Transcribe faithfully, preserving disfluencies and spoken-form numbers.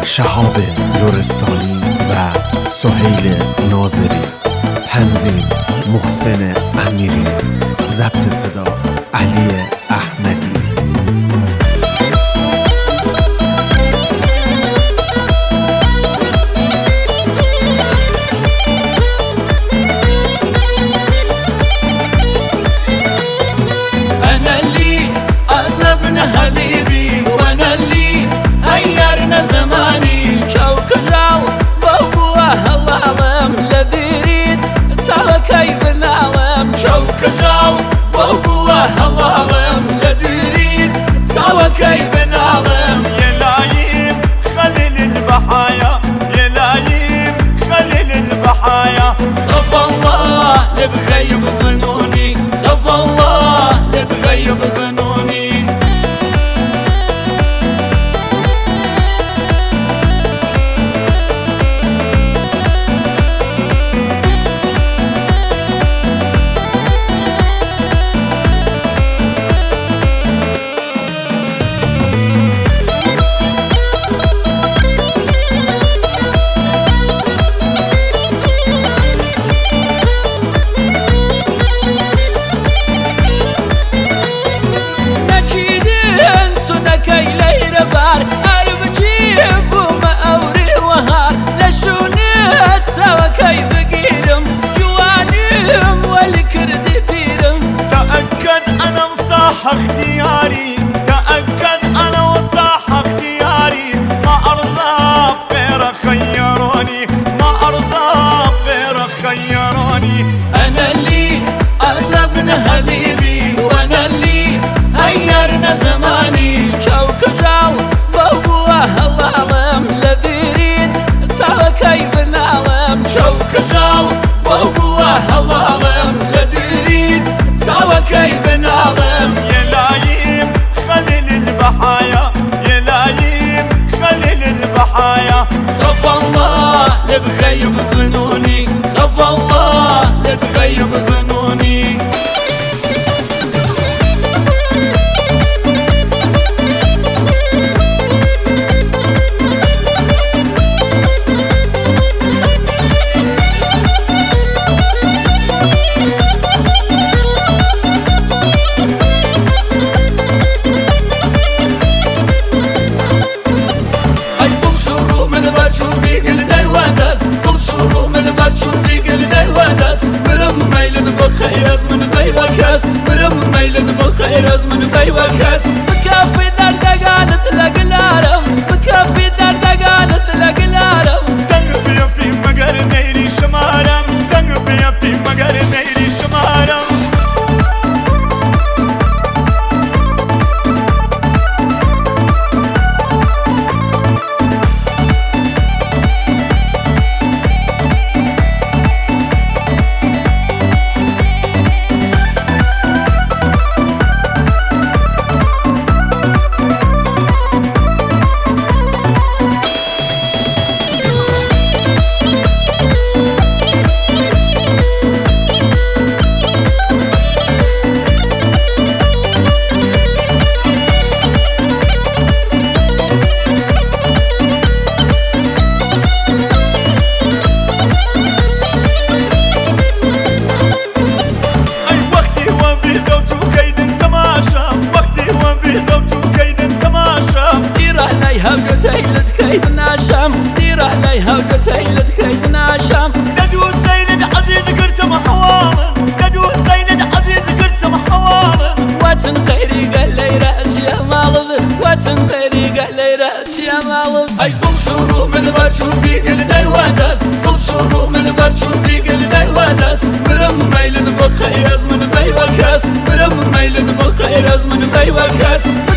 شهاب لرستانی و سهیل ناظری. تنظیم محسن امیری. ضبط صدا علی احمدی. حبيبي وانا اللي غيرنا زماني شوك جاو ضواه العالم الذي يريد ترى كيف نعلم شوك جاو ضواه العالم الذي يريد ترى كيف نعلم يا لايم خليل البحايا يا لايم خليل البحايا خف الله لتغيب ظنوني خف الله لتغيب ظنوني اختياري تأكد أنا وصاح اختياري ما أرضى غير خيروني ما أرضى غير خيروني أنا اللي أعزبنا حبيبي وأنا اللي غيرنا زماني شوك جاو ضواه العالم الذي يريد ترى كيف نعلم شوك جاو ضواه العالم الذي يريد ترى كيف نعلم يا لايم خليل البحايا يا لايم خليل البحايا خف الله لتغيب ظنوني خف الله لتغيب ظنوني برم ميلد بخير از من بي وكاس بكافي دردقانت لقلارم بكافي دردقانت لقلارم زنق بيا في مقر نيري شمارم زنق بيا في مقر نيري شمارم قتيلت كيد ناشم دير عليها قتيلت كيد ناشم قدو الزينب عزيز قرت محوالا قدو الزينب عزيز قرت محوالا واتن غيري قال لي رأس يا مالذ واتن غيري قال لي رأس يا مالذ اي صل شروع من برشو في قلدي وداس صل شروع من برشو في قلدي وداس برم ميلد بخير از من بي وكاس برم ميلد بخير از من بي وكاس